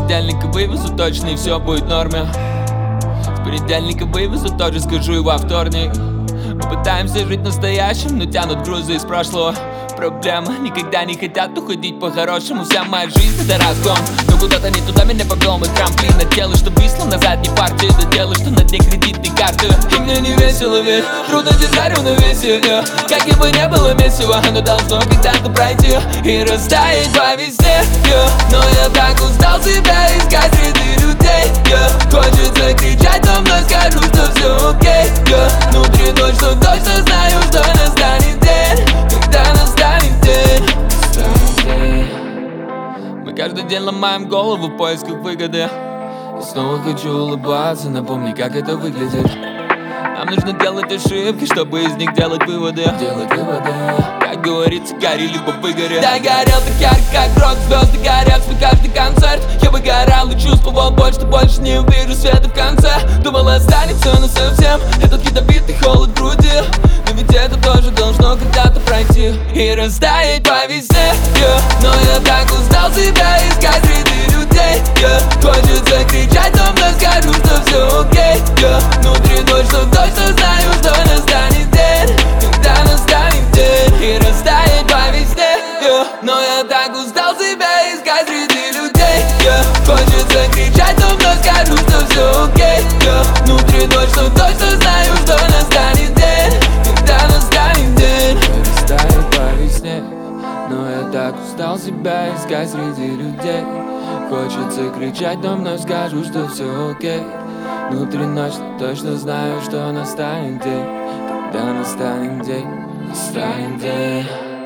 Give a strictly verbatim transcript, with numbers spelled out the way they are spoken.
понедельника вывезу точно, и все будет в норме. С понедельника вывезу тоже, скажу и во вторник. Мы пытаемся жить настоящим, но тянут грузы из прошлого. Проблема, никогда не хотят уходить по-хорошему. Вся моя жизнь это разгон, но куда-то не туда меня повел мой трамплин. От тела, что висло на задней партии, до дела, что на дне кредитной карты. И мне не весело, ведь трудно держать равновесие, yeah. Как бы не было месива, оно должно когда-то пройти и растаять по весне, yeah. Но я так устал себя искать среди людей, yeah. Хочется кричать, но мной скажу, что все окей, yeah. Внутри точно, точно знаю, что настанет день, когда настанет день, настанет день. Мы каждый день ломаем голову в поисках выгоды. И снова хочу улыбаться, напомни, как это выглядит. Нам нужно делать ошибки, чтобы из них делать выводы. Делать выводы. Как говорится, гори, либо выгори. Да, горел так ярко, как рок, звезды горят свой каждый концерт. Я бы горел и чувствовал боль, что больше не увижу света в конце. Думал, останется насовсем этот ядовитый холод в груди. Но ведь это тоже должно когда-то пройти и растаять по весне, yeah. Но я так устал себя искать среди людей, yeah. Хочется кричать, но мне скажу, что все окей, yeah. Внутри точно, точно знаю, что настанет день, когда настанет день и растает по весне, yeah. Но я так устал себя искать среди людей, yeah. Хочется кричать, но мне скажу, что все окей, yeah. Внутри точно, точно знаю, что настанет день, когда настанет день и растает по весне. Но я так устал себя искать среди людей. Хочется кричать, но мной скажу, что все окей. Внутри ночно точно знаю, что настанет день, когда настанет день, настанет день.